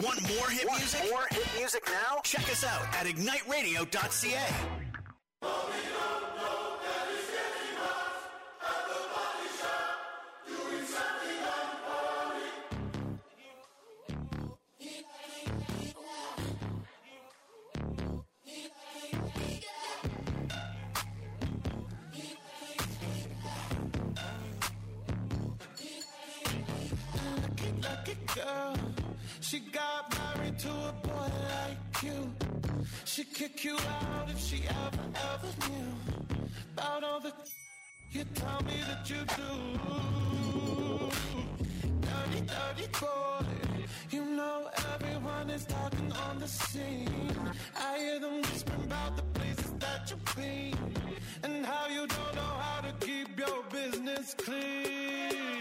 Want more hit music? More hit music now? Check us out at igniteradio.ca. Girl, she got married to a boy like you. She'd kick you out if she ever knew about all the you tell me that you do. Dirty, dirty boy. You know everyone is talking on the scene. I hear them whispering about the places that you've been and how you don't know how to keep your business clean.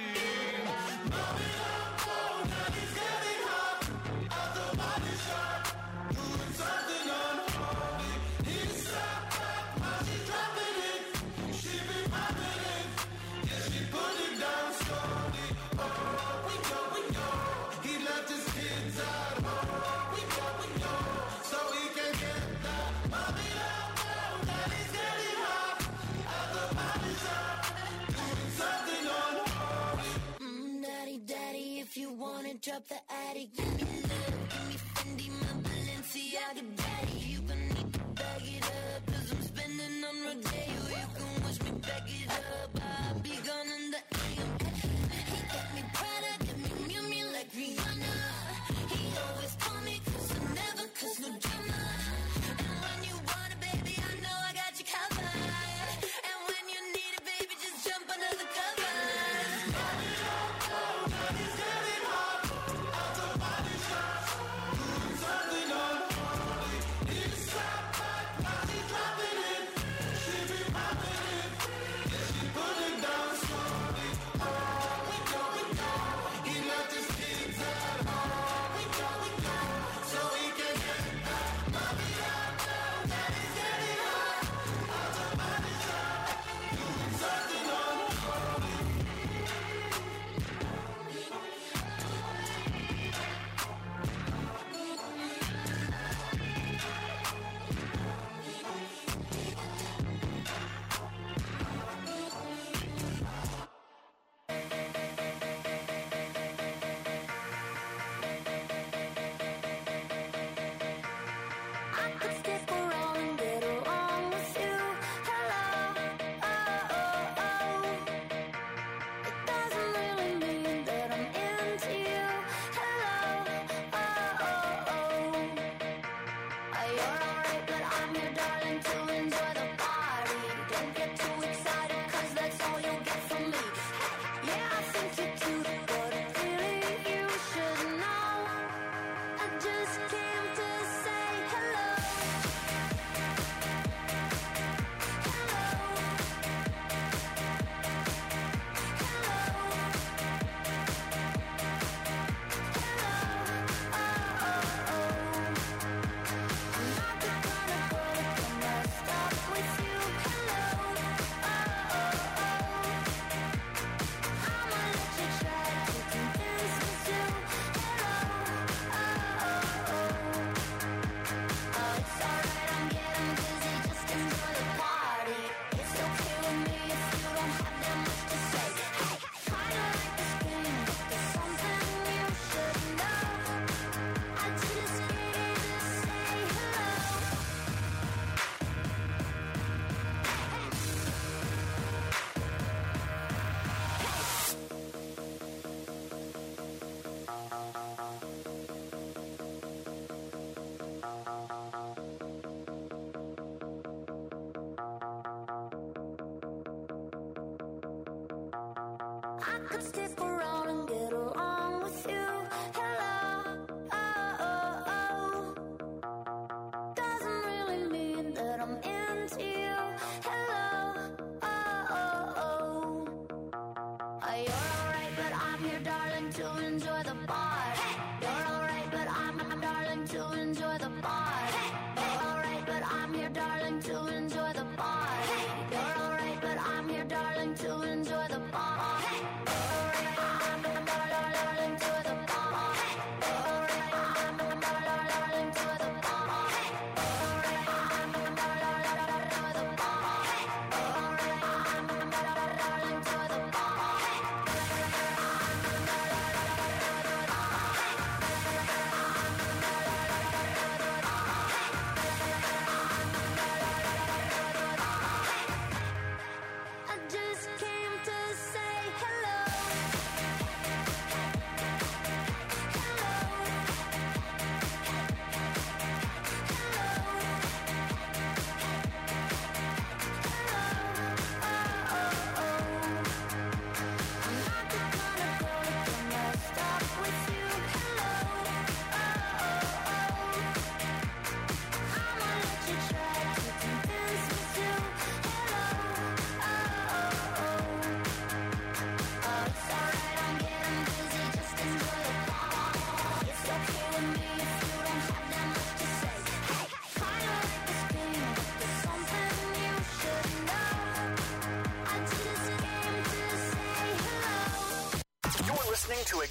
Drop the attic, give me love, give me Fendi, my Balenciaga daddy. You gon' need to bag it up, 'cause I'm spending on Rodeo. You can watch me back it up, I'll be gone in the AM. He got me Prada, got me Miu Miu like Rihanna. He always call me 'cause I never cause no drama. And when you want it, baby, I know I got you covered. And when you need it, baby, just jump under the covers.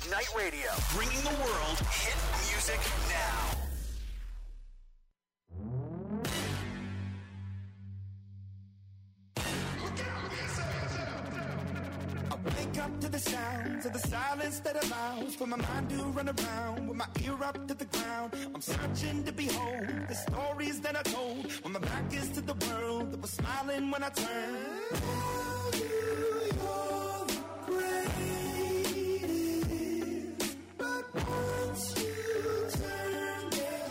Ignite Radio, bringing the world hit music now. Wake up to the sounds of the silence that allows for my mind to run around with my ear up to the ground. I'm searching to behold the stories that I told when my back is to the world that was smiling when I turned. You're the greatest, but once you turn their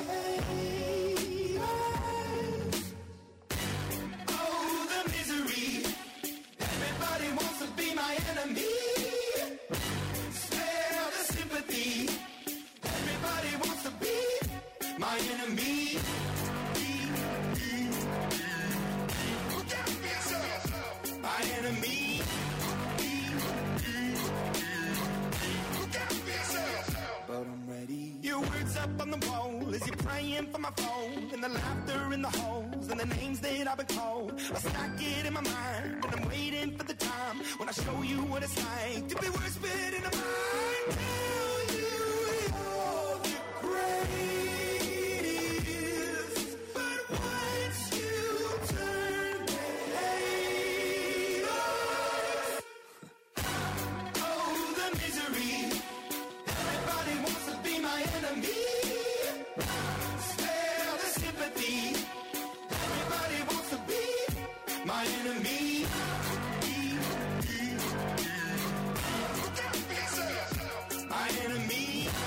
haters. Oh, the misery. Everybody wants to be my enemy. Spare the sympathy. Everybody wants to be my enemy. Look out for yourself. My enemy. Look out for yourself. But I'm ready. Your words up on the wall as you're praying for my phone, and the laughter in the holes and the names that I've been called. I stack it in my mind, and I'm waiting for the time when I show you what it's like to be worse fit in a mind. Tell you you're the greatest, but once you turn the haters. Oh, the misery. Everybody wants to be my enemy. Spare the sympathy. Everybody wants to be my enemy. Look out for yourself. My enemy.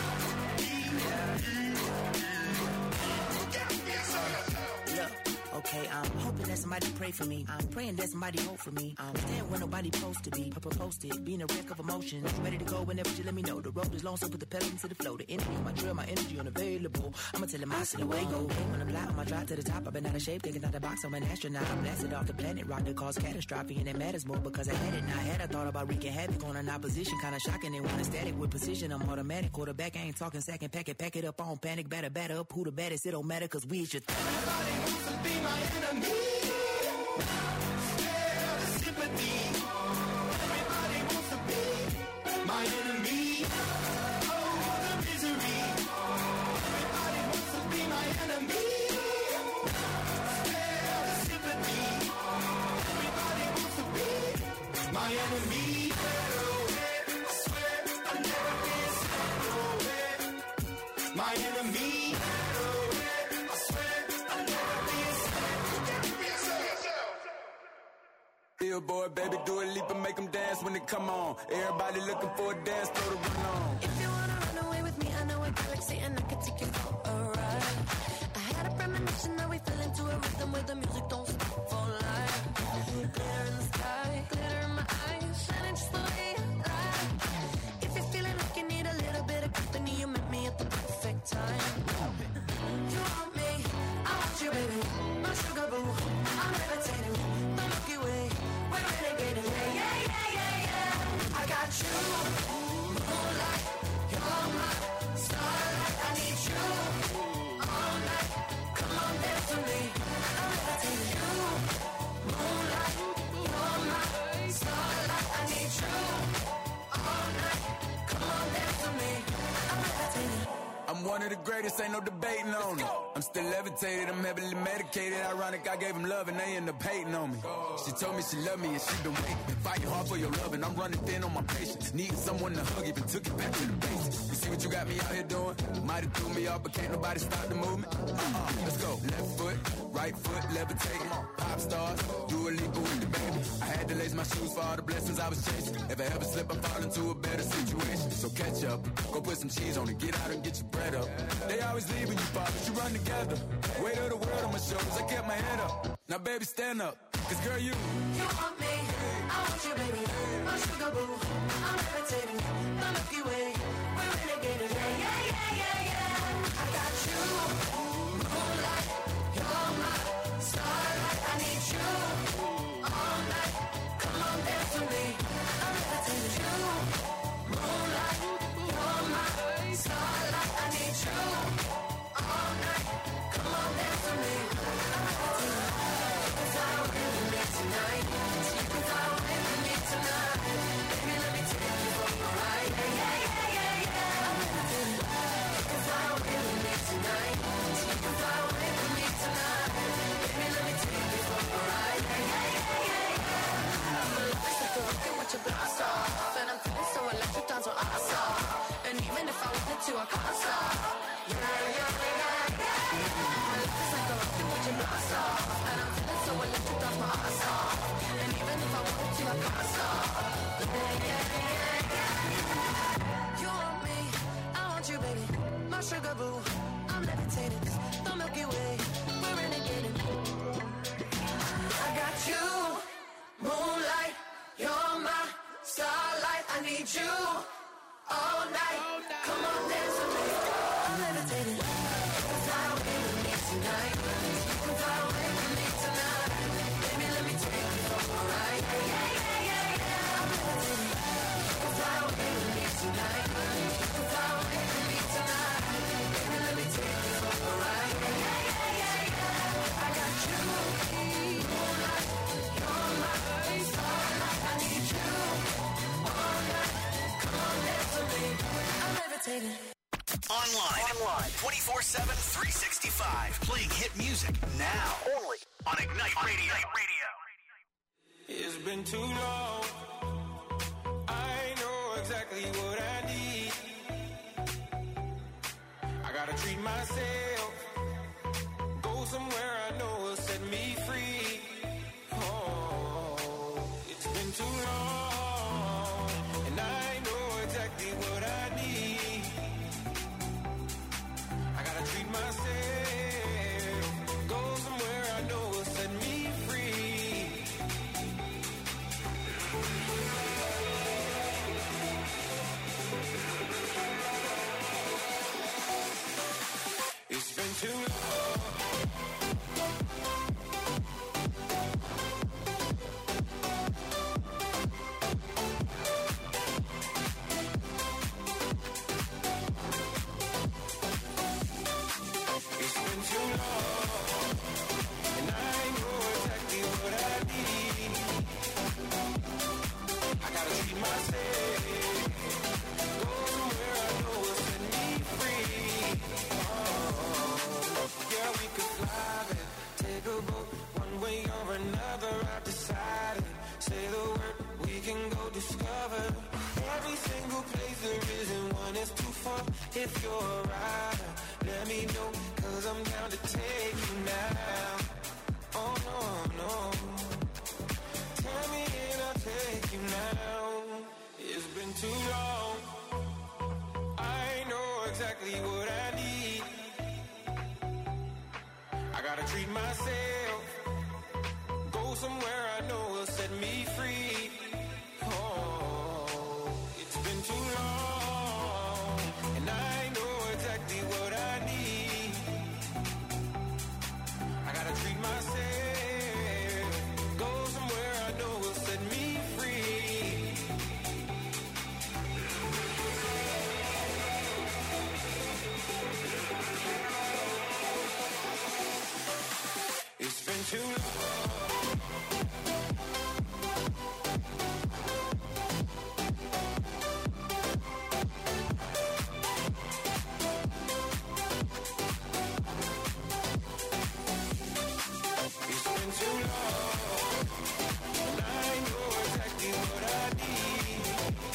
Look out for yourself. Look, okay, I'm hoping that somebody pray for me. I'm praying that somebody hope for me. I'm staying where nobody supposed to be. Posted, being a wreck of emotions. Ready to go whenever you let me know. The road is long, so put the pedal into the flow. The energy, my drill, my energy unavailable. I'ma tell him I see the way go. When I'm live on my drive to the top, I've been out of shape, thinking out the box. I'm an astronaut. I'm blasted off the planet, rock that caused catastrophe, and it matters more because I had it. Now I had a thought about wreaking havoc on an opposition, kinda shocking. They want a static with precision. I'm automatic, quarterback. I ain't talking second, pack it up on panic, batter up. Who the baddest? It don't matter, cause we is your Everybody wants to be my enemy. Spare the sympathy. Everybody wants to be my enemy. Oh, the misery. Everybody wants to be my enemy. Spare the sympathy. Everybody wants to be my enemy. I swear I'll never be my enemy. I swear I'll never be Billboard, baby, do a leap and make them dance when they come on. Everybody looking for a dance floor to run on. If you wanna run away with me, I know a galaxy and I can take you for a ride. I had a premonition that we fell into a rhythm where the music don't stop for life. Glitter in the sky, glitter in my eyes, shining just the way I like. If you're feeling like you need a little bit of company, you met me at the perfect time. You want me, I want you, baby. My sugar boo, I'm levitating. The Milky Way, we're renegading. Yeah, yeah, yeah, yeah, yeah. I got you, moonlight. You're my starlight. I need you all night. Come on, dance with me. I'm levitating. You, moonlight. You're my starlight. I need you all night. Come on, dance with me. I'm levitating. I'm one of the greatest, ain't no debating on it. I'm still levitated, I'm heavily medicated. Ironic, I gave him love and they end up hating on me. She told me she loved me and she been waiting. Fighting hard for your love and I'm running thin on my patience. Needing someone to hug, even took it back to the basics. You see what you got me out here doing? Might have threw me off, but can't nobody stop the movement. Let's go. Left foot, right foot, levitating. Pop stars, do a leap with the baby. I had to lace my shoes for all the blessings I was chasing. If I ever slip, I fall into a better situation. So catch up, go put some cheese on it, get out and get your bread up. They always leave when you fall, but you run together. Weight of the world on my shoulders, I kept my head up. Now baby, stand up, cause girl, you want me, I want you, baby. My sugar boo, I'm levitating. The Milky Way, we're renegading. Yeah, yeah, yeah, yeah, yeah. I got you, moonlight. You're my starlight. I need you all night. Come on, dance with me. I'm levitating. You, moonlight. You're my starlight. I need you all night. Come on, dance with me. I'm levitating. Cause I really need tonight. Cause I really need tonight. Baby, let me take you for a ride. Yeah, yeah, yeah. wanted to, I can't stop. My life is like a rocket watching blast off, and I'm feeling so electric, that's my ass off. And even if I wanted to, I can't stop. You want me, I want you, baby. My sugar boo, I'm levitating. The Milky Way, we're renegading. I got you, moonlight, you're my starlight. I need you all night. Come on, dance with me. I'm levitating. You can fly away with me tonight. You can fly away with me tonight. Baby, let me take you for a ride. I'm levitating. You can fly away with me tonight. You can fly away with me tonight. Baby, let me take you for a ride. I got you, moonlight, you're my starlight. I need you all night. Come on, dance with me. I'm levitating. Online. 24/7, 365. Playing hit music now. Only on Ignite Radio. It's been too long. I know exactly what I need. I gotta treat myself. Go somewhere I know will set me free. Oh, it's been too long. And I know exactly what I need. I gotta treat myself. Go somewhere I know will set me free. It's been too long. It's been too long, and I know exactly what I need. I gotta treat myself. Go somewhere I know will set me free. Oh, yeah, we could fly there, take a boat, one way or another. I've decided. Say the word, we can go discover every single place there isn't one is too far. If you're a rider, let me know, 'cause I'm down to take you now. Oh no, no. Tell me and I'll take you now. It's been too long. I know exactly what I need. I gotta treat myself. Go somewhere I know will set me free. Oh, it's been too long, and I know exactly what I need. I gotta treat myself. Go somewhere I know will set me free. It's been too long. It's been too long, and I know exactly what I need.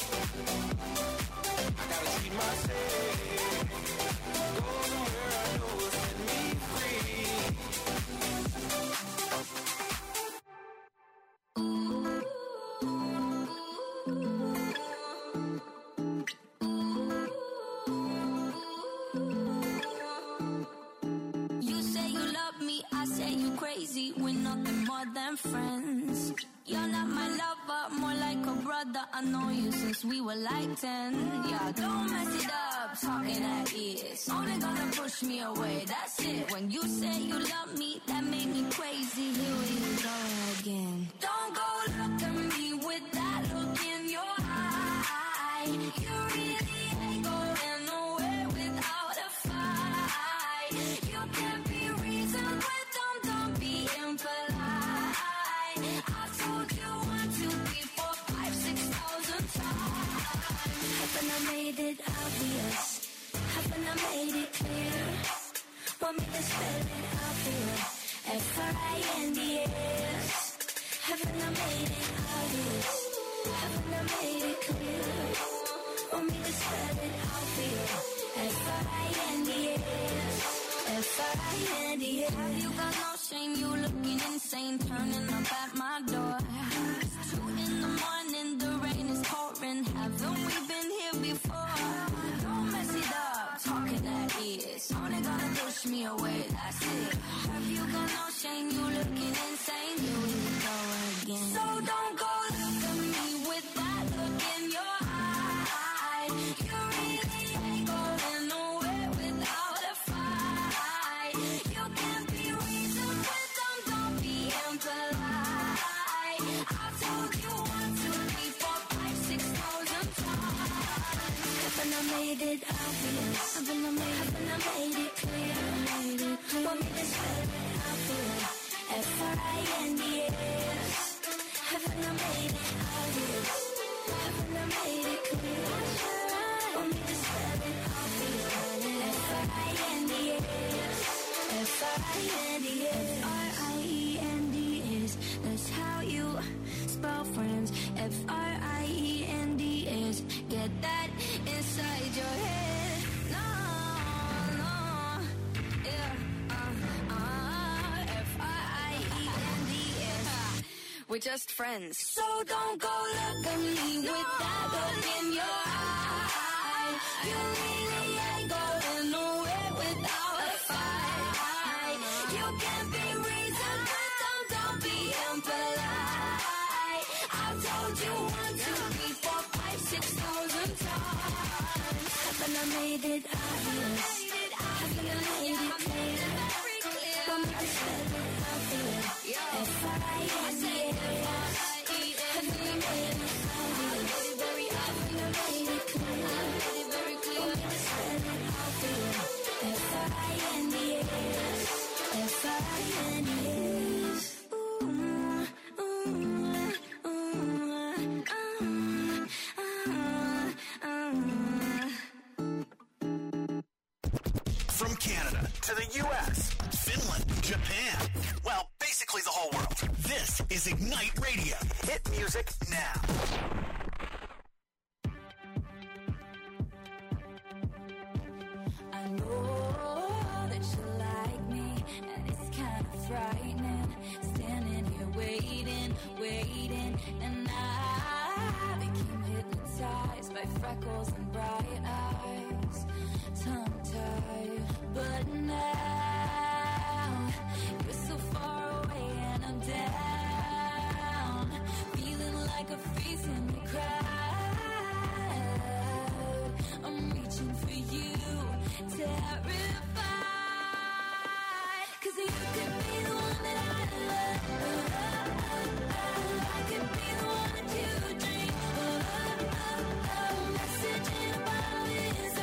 I gotta treat myself. Go somewhere I know will set me free. You say you love me, I say you crazy. We're nothing more than friends. You're not my lover, more like a brother. I know you since we were like 10. Yeah, don't mess it up, talking at ears. Only gonna push me away, that's it. When you say you love me, that made me crazy. Here we go again. Don't go look at me with that look in your eye. You really ain't going nowhere without a fight. You can't be reasoned with them, don't be impolite. I've told you 1, 2, 3, 4, 5, 6,000 times. Haven't I made it obvious? Haven't I made it clear? Want me to spell it out here? F-R-I-N-D-S. Haven't I made it obvious? Haven't I made it clear? Want me to spell it out here? F-R-I-N-D-S. F-R-I-N-D-S. Have you got no shame? You looking insane, turning up at my door. It's 2 in the morning, the rain is pouring. Haven't we been here before? Don't mess it up, talking that is only gonna push me away, that's it. Have you got no shame? You looking insane, here we go again. So don't go look at me with that look in your eye. You really ain't going nowhere without a fight. You can't be reasoned with them, don't be impolite. I've told you 1, 2, 3, 4, 5, 6,000 times. Haven't I made it obvious? Haven't I made it clear? Want me to spell it out for you? F-R-I-N-D-S. Haven't I made it obvious? Haven't I made it clear? Want me to spell it out for you? F-R-I-N-D-S. F-R-I-N-D-S. F-R-I-E-N-D-S. That's how you spell friends. F-R-I-E-N-D-S. Get that inside your head. No, no, yeah, F-R-I-E-N-D-S. We're just friends. So don't go look at me with that look in your eye. You really ain't going nowhere without a fight. You can't be reasoned with them, don't be impolite. I've told you 1, 2, 3, 4, 5, 6,000 times. Haven't I made it obvious? Haven't I made it clear? Want me to spell it out for you? F-R-I-N-D-S. Haven't I made it obvious? Haven't I made it clear? Want me to spell it out for you? F-R-I-N-D-S. F-R-I-N-D-S. From Canada to the U.S., Finland, Japan, well, basically the whole world. This is Ignite Radio. Hit music now. I know that you like me, and it's kind of frightening. Standing here waiting, and I became hypnotized by freckles and bright eyes, tongue-tied. But now you're so far away, and I'm down, feeling like a face in the crowd. I'm reaching for you, terrified, 'cause you could be the one that I love. I could be the one that you dream. Message in a bottle is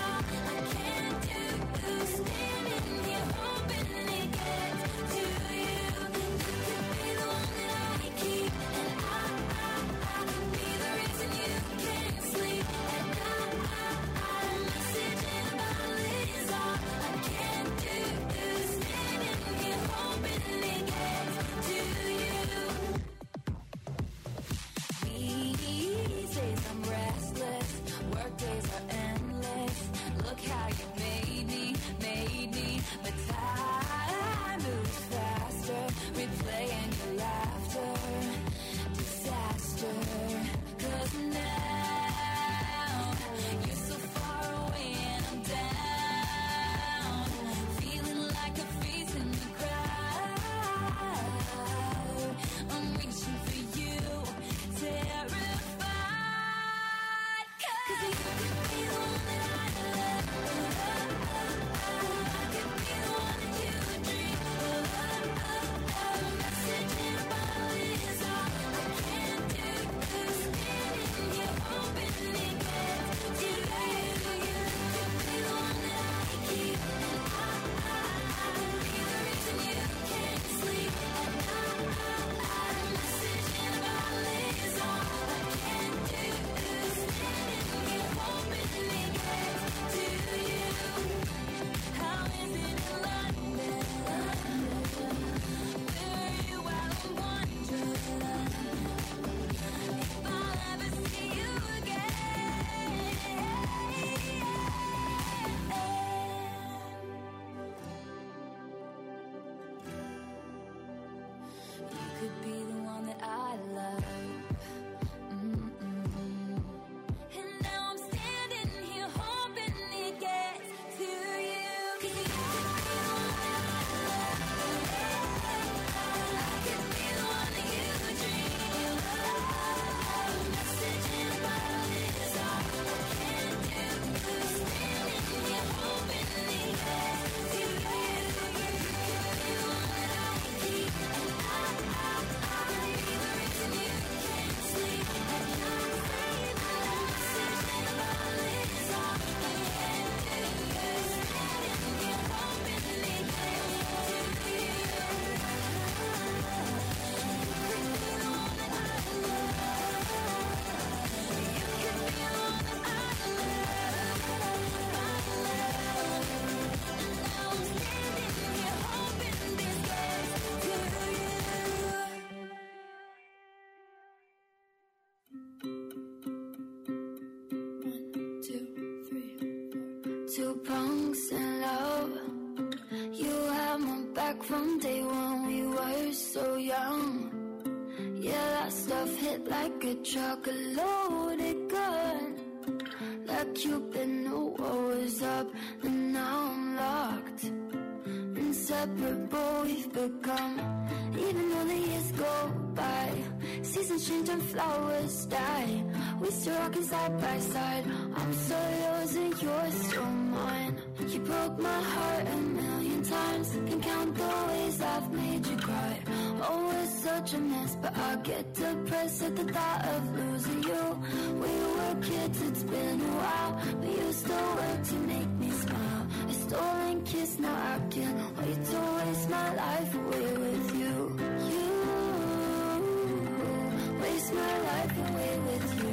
Two punks in love. You had my back from day one, we were so young. Yeah, that stuff hit like a truck, a loaded gun. Like Cupid knew what was up, and now I'm locked. Inseparable we've become. Even though the years go by, seasons change and flowers die, we still rockin' side by side. I'm so yours and you're still mine. You broke my heart a million times, can count the ways I've made you cry. Oh, it's such a mess, but I get depressed at the thought of losing you. We were kids, it's been a while, but you still work to make me smile. A stolen kiss, now I can't wait to waste my life away with you. You waste my life away with you.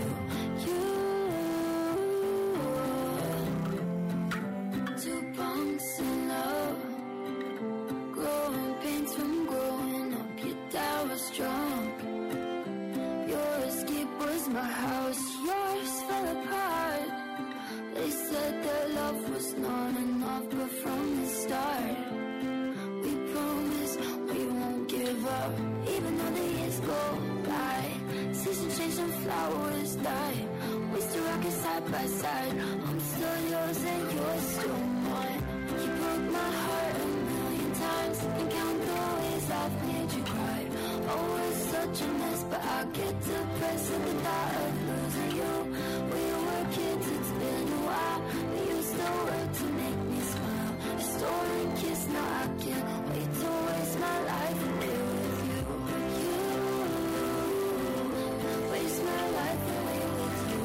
Two punks in love, growing pains from growing up. Your dad was drunk, your escape was my house, yours fell apart. They said that love was not enough, but from the start we promised we won't give up. Even though the years go by, seasons change and flowers die, we still rockin' side by side. I'm still yours and you're still mine. You broke my heart a million times, and count the ways I've made you cry. Oh, it's such a mess, but I get depressed at the thought of losing you. We were kids, it's been a while, but you still work to make me smile. A stolen kiss, now I can't wait to waste my life away with you. You waste my life away with you.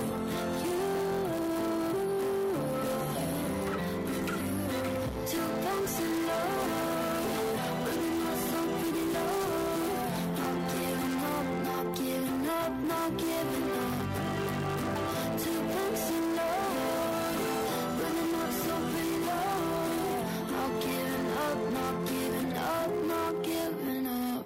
Two punks in love, running my soul pretty low. Not giving up, not giving up, not giving up. Two punks in love, running my soul pretty low. Not giving up, not giving up, not giving up.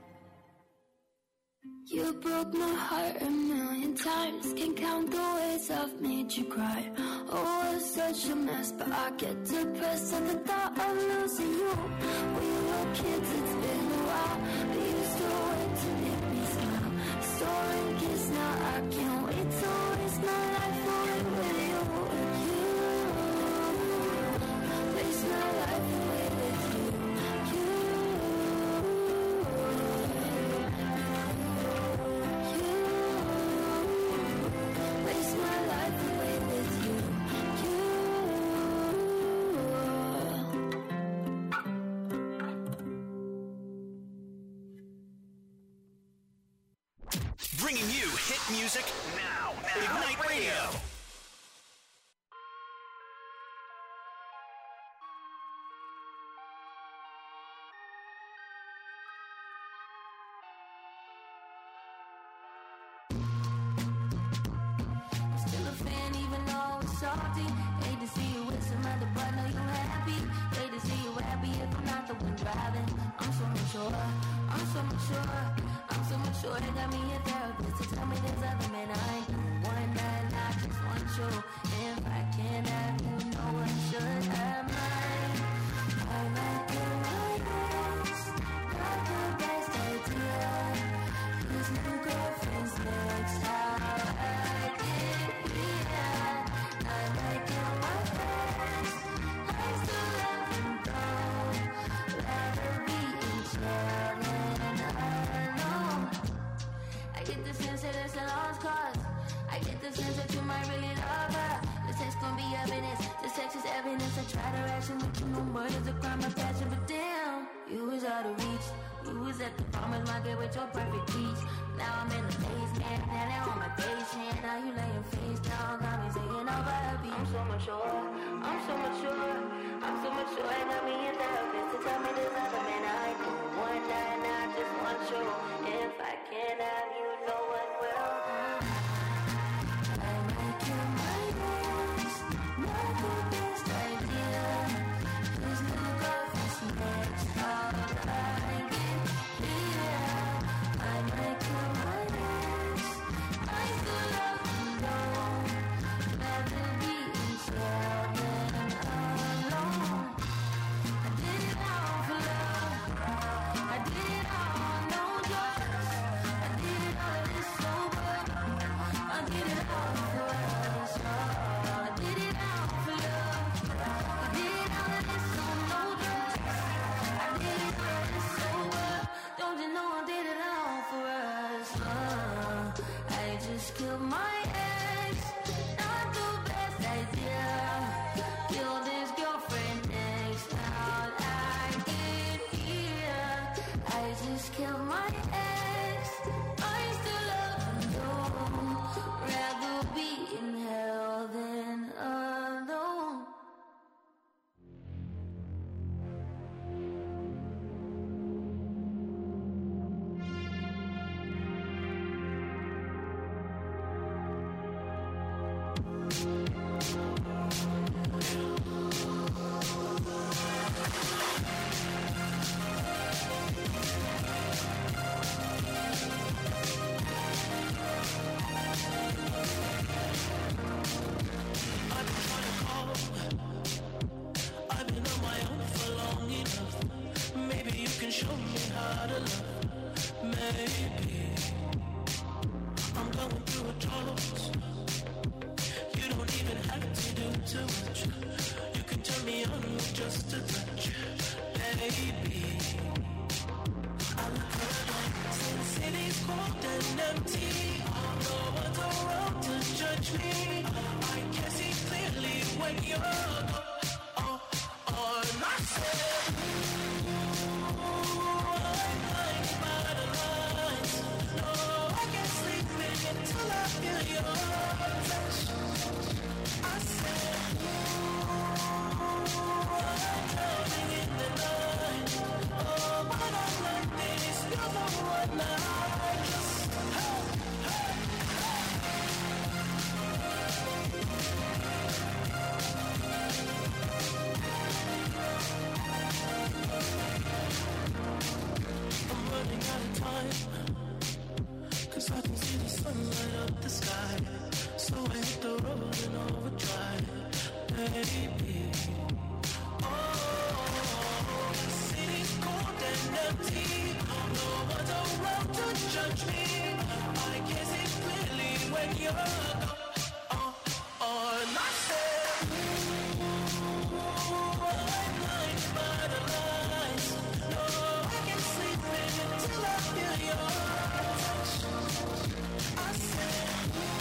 You broke my heart a million times, can't count the ways I've made you cry. Oh, it's such a mess, but I get depressed at the thought of losing you. We were kids, it's been a while, but you still wait to make me smile. Stolen kiss, now I can't wait to waste my life away with you. You waste my life away with you. Waste my life away with you. Bringing you hit music now. Ignite Radio. Still a fan even though it's salty. Hate to see you with some other, but know you happy. Hate to see you happy if I'm not the one driving. I'm so mature, I'm so mature, I'm so mature. They got me a therapist to tell me there's other men I ain't doing one night, I just want you. If I can't have you, no one should have mine. I like your eyes, not the best idea. These new girlfriends next time. I get the sense that it's a lost cause. I get the sense that you might really love her. The text gon' be evidence. The sex is evidence. I try to ration with you. No murder's a crime of passion. But damn, you was out of reach. You was at the farmer's market with your perfect peach. Now I'm in the basement. Now they're on my patient. Now you laying face down. Got me singing over a beat. I'm so mature. I'm so mature. I'm so mature. I got me a therapist to tell me there's other men I do. One night and I just want you. If I can't have you, no one will. I make you my best, not the best idea. There's no girlfriend's next all I get here. I make you my best. I still love you, no. Rather be in trouble than just a touch, baby. I look around, since city's cold and empty, no one's around to judge me. I can see clearly when you're on my side. I'm blinded by the lights. No, I can't sleep until I feel your touch. I said, I'm drowning in the night. Oh, but I'm like this. You're the one I just, I'm running out of time, 'cause I can see the sunlight up the sky. So I hit the road in overdrive, baby. Oh, the city's cold and empty. No one's around to judge me. I can see clearly when you're on my side. I'm blinded by the lights. No, I can't sleep until I feel your touch. I said,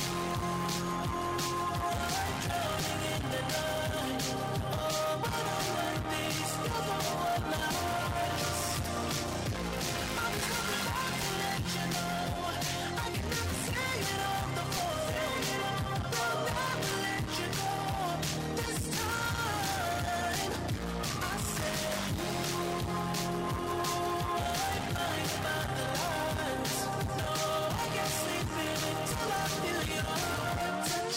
I'm drowning in the night. Oh, but I'm like this. You're the one I just, I'm coming back to let you know. I can never say it on the phone. I'll never let you go this time. I said, I'm blinded by the lights. No, I can't sleep until I feel your touch.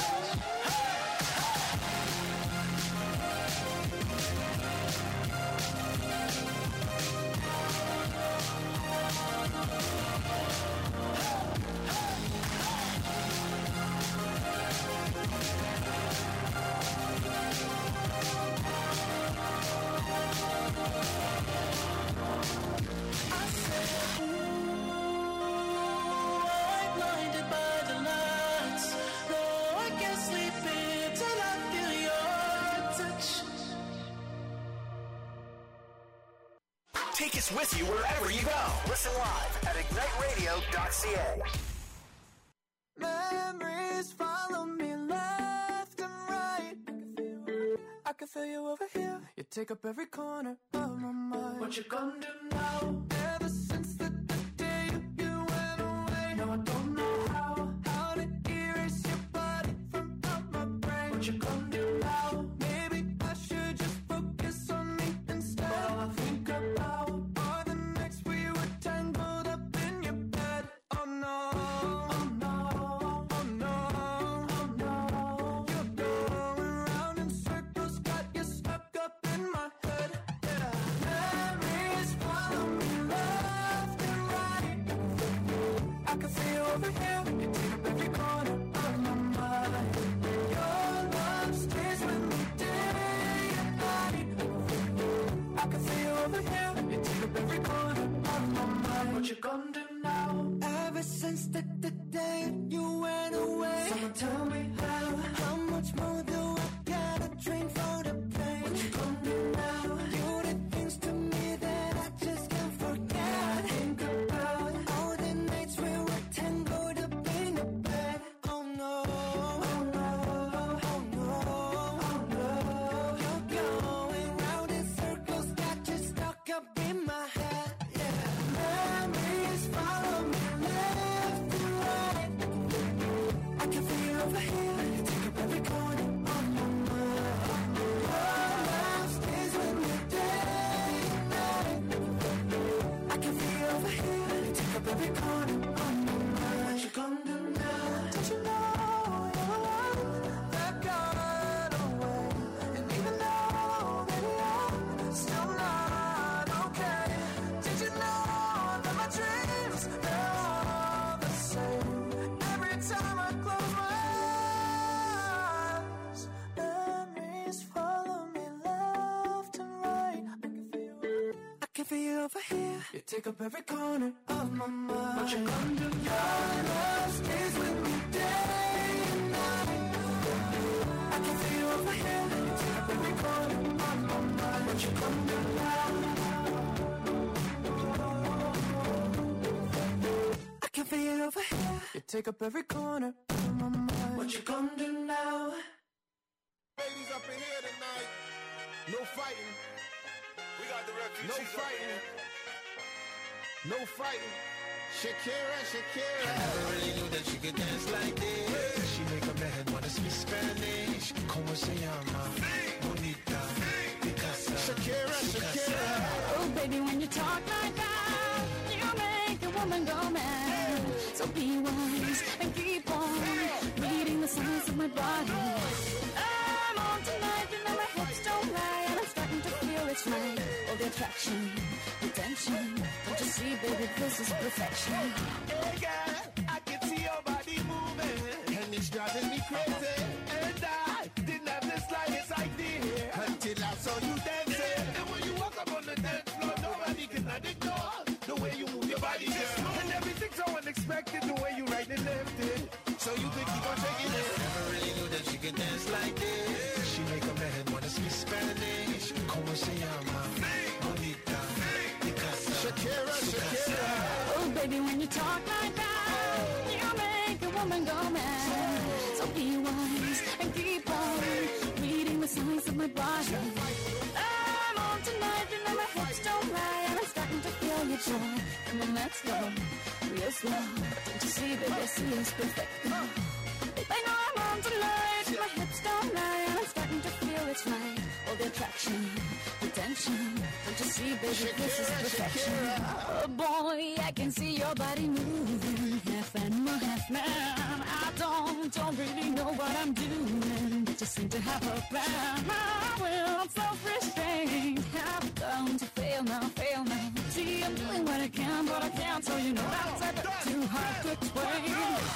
I said, I'm blinded by the lights. No, I can't sleep until I feel your touch. Take us with you wherever you go. Listen live at igniteradio.ca. Memories follow me left and right. I can feel you over here. You take up every corner of my mind. What you gonna do now? Ever since the day you went away, no, I don't know how to erase your body from out my brain. What you gonna do now? Maybe I should just focus on me instead. All I think about are the nights we were tangled up in your bed. Oh no, oh no, oh no, oh no. You're going round in circles, got you stuck up in my head. Yeah. Memories follow me left and right. I can see you over here. You take up every corner of my mind. Your love stays with me day and night. I can see you over here. You take up every corner of my mind. What you gonna do now? Ever since the day you went away, someone tell me how much more do I gotta drink for the pain? What you gonna do now? You did things to me that I just can't forget. I think about all the nights we were tangled up in the bed. Oh no, oh no, oh no, oh no. You're going round in circles, got you stuck up in my head. Yeah. Memories follow me left and right. I can feel you over here. You take up every corner of my mind. Your love stays with me day and night. I can feel you over here. You take up every corner of my mind. What you gonna do now? Don't you know your love that got away? And even though, baby, I'm still not okay. Did you know that my dreams, they're all the same? Every time I close my eyes, memories follow me left and right. I can feel you over here. You take up every corner of my mind. What you gonna do? Your love stays with me day and night. I can feel you over here. You take up every corner of my mind. Won't you come down now? I can feel it over here. You take up every corner of my mind. What you gonna do now? Ladies up in here tonight. No fighting. We got the refugees. No fighting. No fighting. Shakira, Shakira. I never really knew that she could dance like this. She make a man wanna speak Spanish. Como se llama? Bonita. Picasa. Shakira, Shakira. Oh, baby, when you talk like that, you make a woman go mad. So be wise and keep on reading the signs of my body. I'm on tonight, you know my hips don't lie, and I'm starting to feel it's right. All the attraction, the tension. Don't you see, baby, this is perfection. Hey girl, I can see your body moving, and it's driving me crazy. And I didn't have the slightest idea until I saw you dancing. And when you walk up on the dance floor, nobody can ignore the way you move your body, girl. And everything's so unexpected, the way you right and left it. So you could keep on shaking it. Never really knew that she could dance like this. She make a man wanna speak Spanish. Como se llama? Bonita. Picasa. Shakira, Shakira. Oh, baby, when you talk like that, you make a woman go mad. So be wise and keep on reading the signs of my body. I'm on tonight, you know my hips don't lie, and I'm starting to feel your joy. Come on, let's go, real slow. Don't you see, baby, I see it's perfect. Babe, I know I'm on tonight, my hips don't lie, and I'm starting to feel it's right. All the attraction, the tension. Don't you see, baby, this is perfection. Oh boy, I can see your body moving, half animal, half man. I don't really know what I'm doing, but just seem to have a plan. My will, I'm self-restrained, have come to fail now. See, I'm doing what I can, but I can't, so you know that's a bit too hard to explain.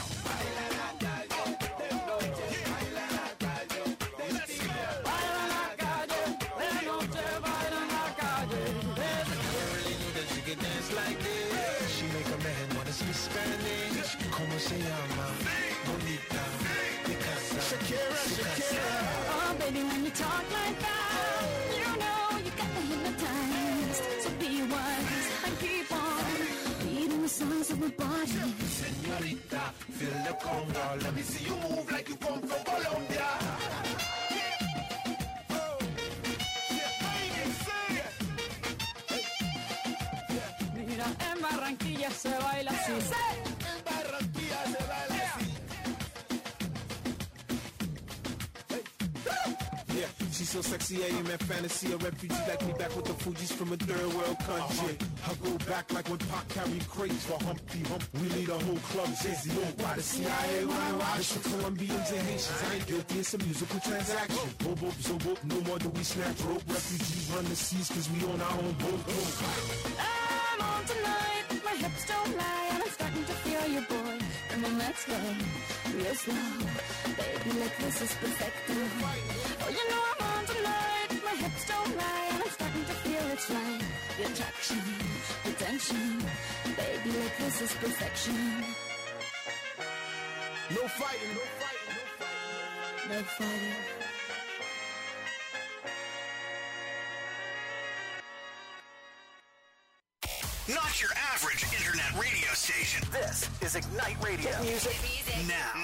Dance like this. She make a man wanna speak Spanish. Como se llama? Bonita. Picasa. Shakira, Shakira. Oh, baby, when you talk like that, you know you got me hypnotized. So be wise and keep on reading the songs of my body. Señorita, feel the conga. Let me see you move like you come from Colombia. En Barranquilla se baila así. En Barranquilla se baila así. Yeah, she's so sexy, I am at fantasy. A refugee like me back with the Fugees from a third world country. I go back like when Pac carried crates for Humpty Hump. We lead a whole club, Jay-Z. Why the CIA, why? It's for Colombians and Haitians. I ain't guilty, it's a musical transaction. Bobo, zobo, no more do we snatch rope. Refugees run the seas cause we on our own boat. I'm on tonight, my hips don't lie, and I'm starting to feel you, boy. Come on, let's go, real slow. Baby, like this is perfect. Oh, you know I'm on tonight, my hips don't lie, and I'm starting to feel it's right. The attraction, the tension. Baby, like this is perfection. No fighting, no fighting, no fighting. No fighting. Not your average internet radio station. This is Ignite Radio. Hit music now.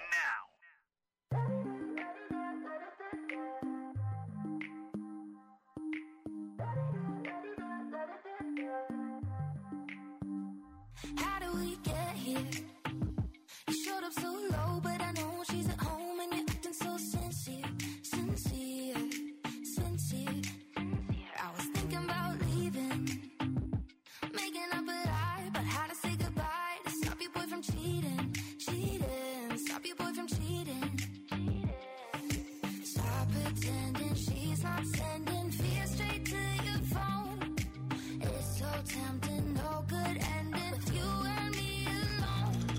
How do we get here? You showed up so low, but I know she's at home and you're acting so sincere. I was thinking about leaving, making up a lie about how to say goodbye to stop your boy from cheating. Stop your boy from cheating. Stop pretending she's not sending fear straight to your phone. It's so tempting, no good ending with you and me alone.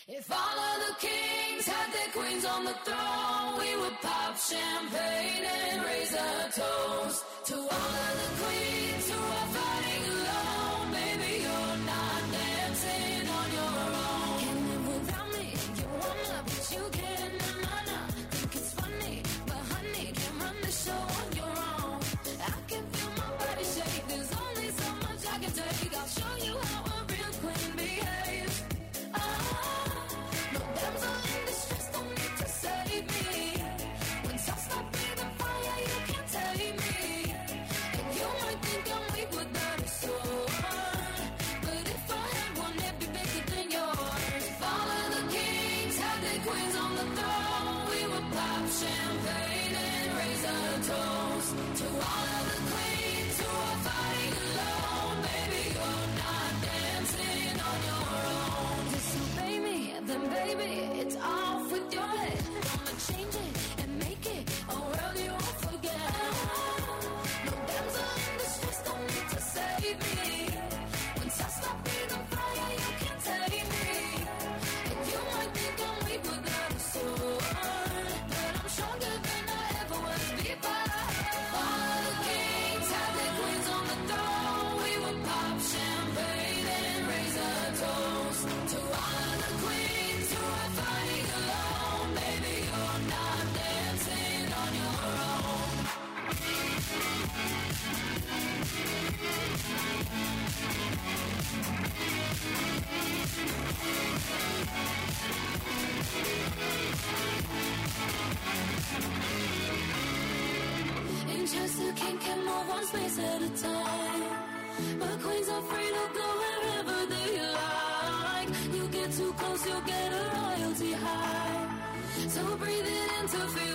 If all of the kings had their queens on the throne, we would pop champagne and raise a toast to all of the queens who are fighting alone. Baby, you're not dancing on your own. Can't live without me, you wanna, but you can't. Nah. Think it's funny, but honey, can't run the show on your own. I can feel my body shake, there's only so much I can take. I'll show you how a real queen behaves. No damsel in distress, don't need to save me. Once I stop breathing fire, you can't take me. And you might think I'm weak without a sword, but if I had one, it'd be bigger than yours. If all of the kings had their queens on the throne, we would pop champagne and raise a toast to all of the queens who are fighting alone. Baby, you're not dancing on your own. Disobey me, then baby, it's off with your head. Gonna change it and make it a world you won't forget. No damsel in distress, don't need to save me. Once I stop breathing fire, you can't take me. And you might think I'm weak without a sword, but I'm stronger than I ever was before. All of the kings had their queens on the throne. We would pop champagne and raise a toast to all of the queens who are fighting alone. Baby, you're not dancing on your own. Ain't just a king can move one space at a time, but queens are free to go wherever they like. You get too close, you'll get a royalty high. So breathe it in to feel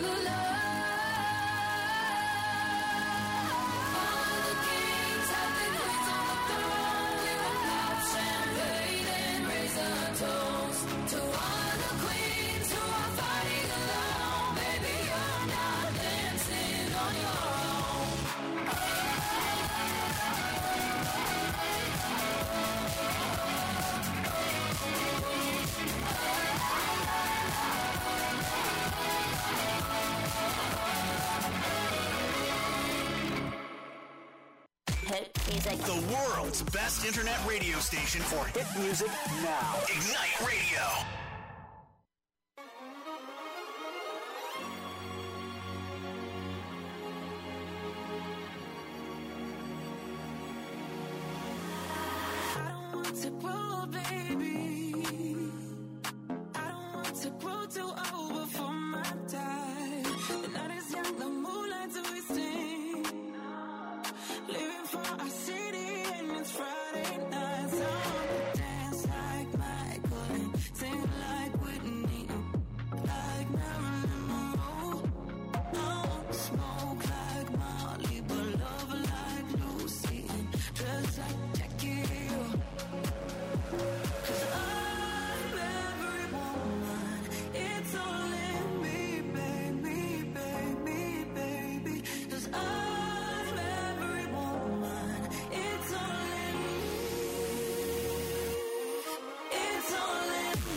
alive. All of the kings have their queens on the throne. We will pop champagne and raise a toast to all of the queens who are fighting alone. Baby, you're not dancing on your own. Hit music. The world's best internet radio station for hit music now. Ignite Radio. I don't want to grow, baby. I don't want to grow too old before my time. The night is young, the moonlight's wasting. Living for our city and it's Friday night. So I wanna dance like Michael and sing like Whitney, like Marilyn Monroe. I wanna smoke like Molly, but love like Lucy and dress like Jackie Hill. 'Cause I'm every woman, it's all in me, baby, baby, baby. 'Cause I'm every woman, it's all in me. It's all in me.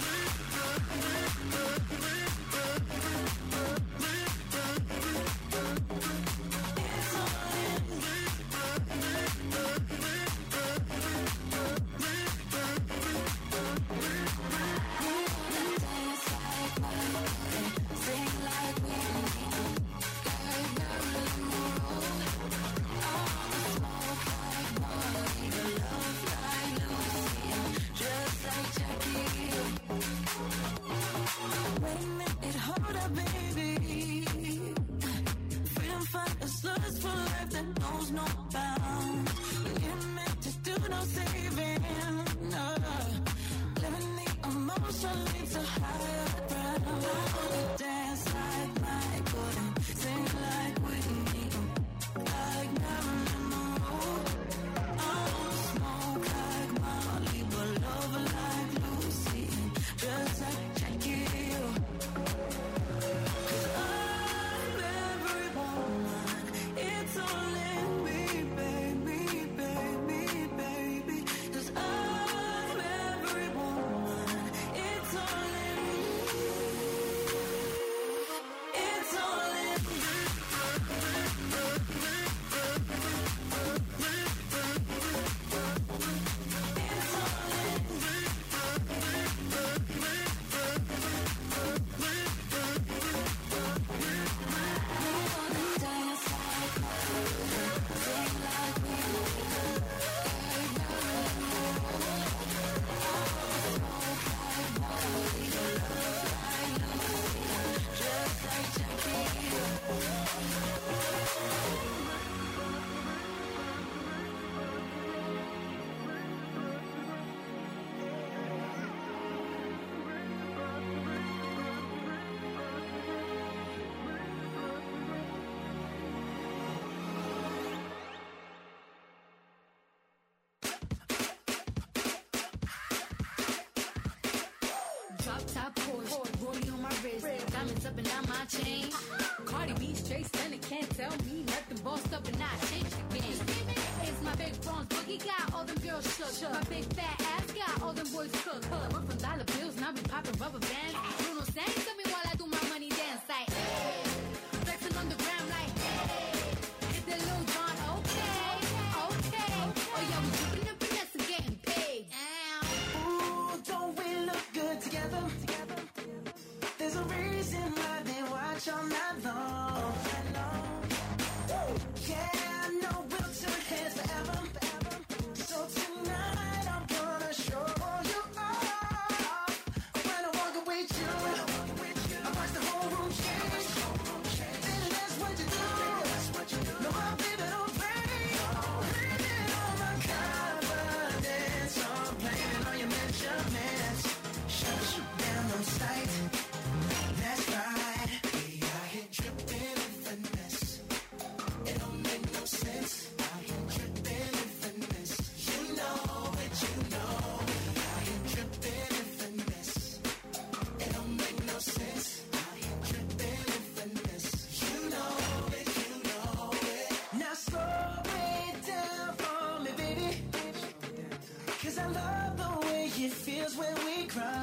It's all in me. Dance like Michael, sing like Whitney, like Marilyn Monroe. I wanna smoke like Molly, love like Lucy, dress like Jackie Hill. Wait a minute, hold up, baby. Freedom fighters, lust for life that knows no bounds. You're meant to do no saving. Living the emotion leads to higher ground. I wanna dance like Michael and sing like Whitney, like Marilyn Monroe. I wanna smoke like Molly, but love like Lucy and dress like Jackie Hill. 'Cause I'm every woman, it's all in me, baby, baby, baby. 'Cause I'm every woman, it's all up and not my chain. Cardi B straight stunning, can't tell me nothing. Bossed up and I changed the game. It's my big bronze boogie, got all them girls shook. My big fat ass got all them boys cooked. We're from dollar bills and I be popping rubber bands. Bruno sang to me while I do my money dance like, hey. Flexing on the gram like, hey. Hit the Lil Jon, okay. Oh yeah, we dripping and finesse and getting paid. Ooh, don't we look good together? There's a reason why they watch all night long. Yeah, I know we'll turn heads forever. So tonight I'm gonna show you off. When I walk away with you, I watch the whole room change. Then that's what you do. No, my baby don't play. Blaming all my confidence. I'm blaming all your measurements. Shut you down on sight. That's right. We are here dripping in finesse. It don't make no sense. I am dripping in finesse. You know it, you know it. I am dripping in finesse. It don't make no sense. I am dripping in finesse. You know it, you know it. Now slow it down for me, baby. 'Cause I love the way it feels when we cry.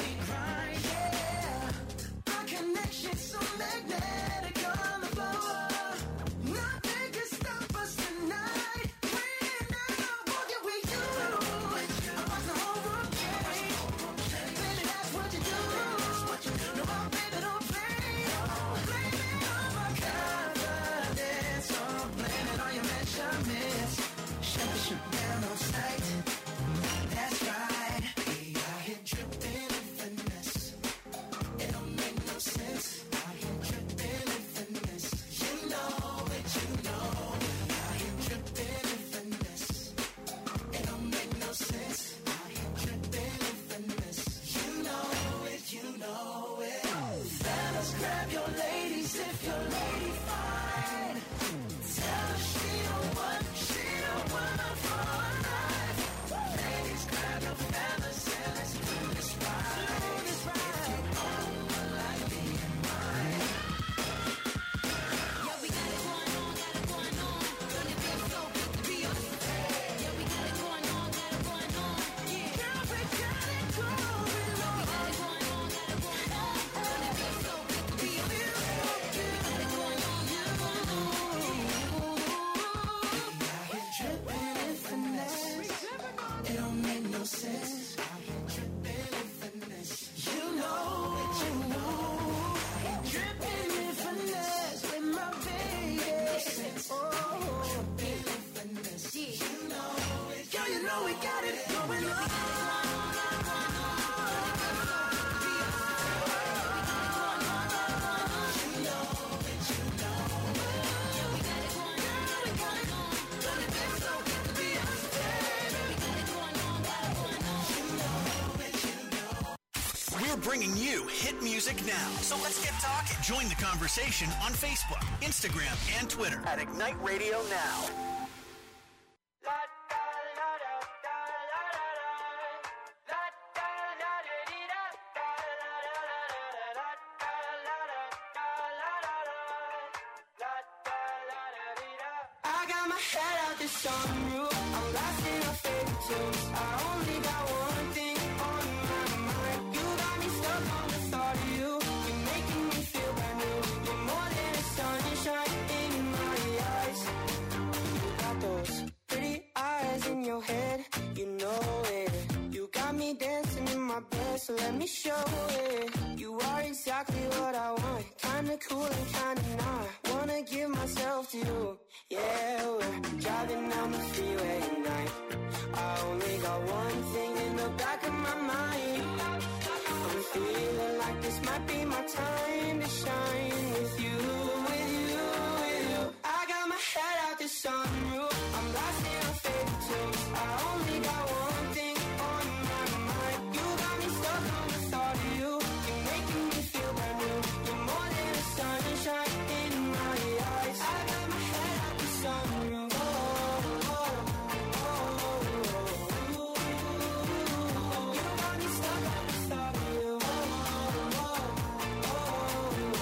Yeah. Our connection's so magnetic on the floor. Nothing can stop us tonight. When I walk it with you, I watch the whole room change. Baby, that's what you do. No, my baby don't play. Blaming all my confidence. I'm blaming all your measurements. Shut you down on sight. That's right. We are here dripping in finesse. It don't make no sense. I am dripping in finesse. You know it, you know it. I am dripping in finesse. It don't make no sense. I am dripping in finesse. You know it, you know it. Fellas, grab your ladies if your lady fine. Tell her she don't want for life. Ladies, grab your fellas and let's do this right. Yeah, we got it going on. Don't it feel so good to be us? Yeah, we got it going on. Yeah. Girl, we got it going on. We got it going on. Don't it feel so good to be us? We got it going on. Dripping in finesse. It don't make no sense. Dripping in finesse. You know it, you know. Dripping in finesse with my baby. Oh, dripping in finesse. You know it. Girl, you know we got it going on. We're bringing you hit music now. So let's get talking. Join the conversation on Facebook, Instagram, and Twitter at Ignite Radio Now. I got my head out the sunroof. I'm blasting our favorite tunes. I only got one thing on my mind. You got me stuck on the thought of you. You're making me feel brand new. You're more than a sunshine in my eyes. You got those pretty eyes in your head. You know it. You got me dancing in my bed, so let me show it. You are exactly what I want. Kinda cool and kinda not. Wanna give myself to you. Yeah, we're driving down the freeway at night. I only got one thing in the back of my mind. I'm feeling like this might be my time to shine with you, with you, with you. I got my head out the sunroof. I'm blasting our favorite tunes. I only got one thing on my mind. You got me stuck on the thought of you. You're making me feel brand new. You're more than a sunshine in my eyes. I got my head out the sunroof. Oh, oh, oh, oh, oh. You got me stuck on the thought of you. Oh, oh, oh, oh.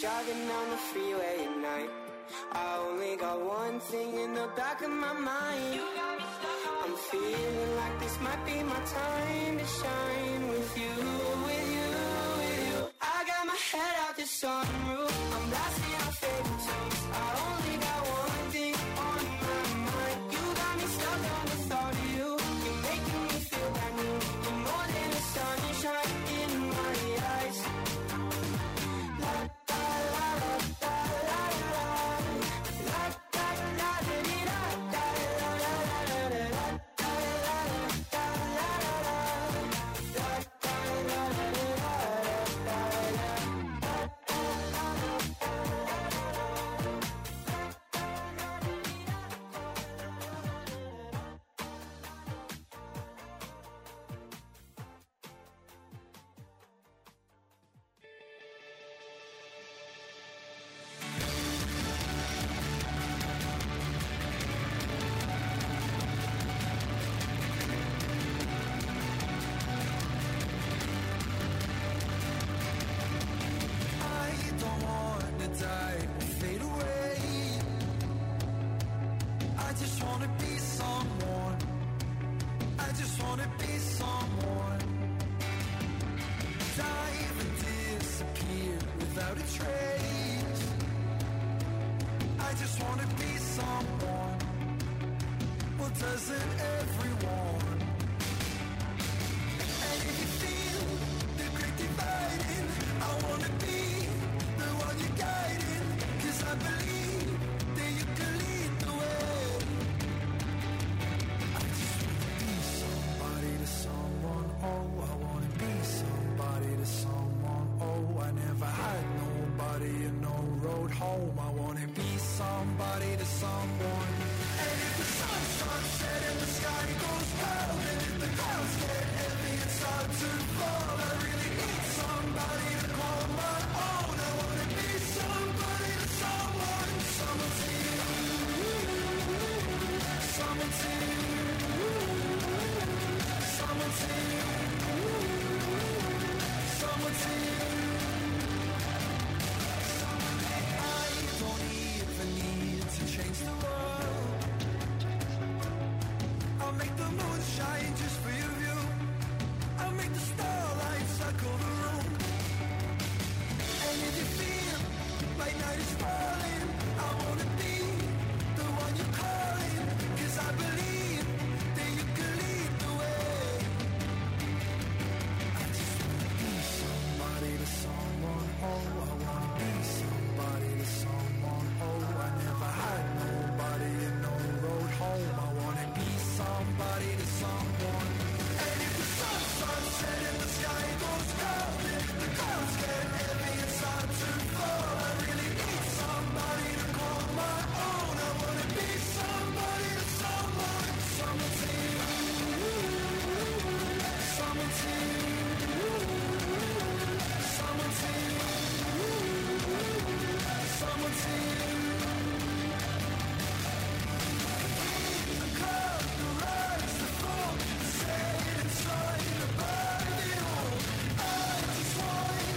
driving down the freeway at night. I only got one thing in the back of my mind. I'm feeling like this might be my time to shine with you, with you, with you. I got my head out the sunroof, I'm blasting our favorite tunes. I only got one thing on my mind. You got me stuck on the thought of you. You're making me feel brand new. You're more than the sunshine in my eyes. La la la la la la la la la la di da da la la la la la la la la Doesn't everyone? And if you feel the great dividing, I wanna be the one you're guiding. 'Cause I believe that you can lead the way. I just wanna be somebody to someone. Oh, I wanna be somebody to someone. Oh, I never had nobody and no road home. I wanna be somebody to someone. And if the sun starts setting, the sky goes pale, and if the clouds get heavy and start to fall, I really need somebody to call my own. I wanna be somebody to someone. Someone to you, someone to you, someone to you, someone to you. I don't even need to change the world. I'll make the moon shine just for your view. I'll make the starlight circle the room. And if you feel like night is far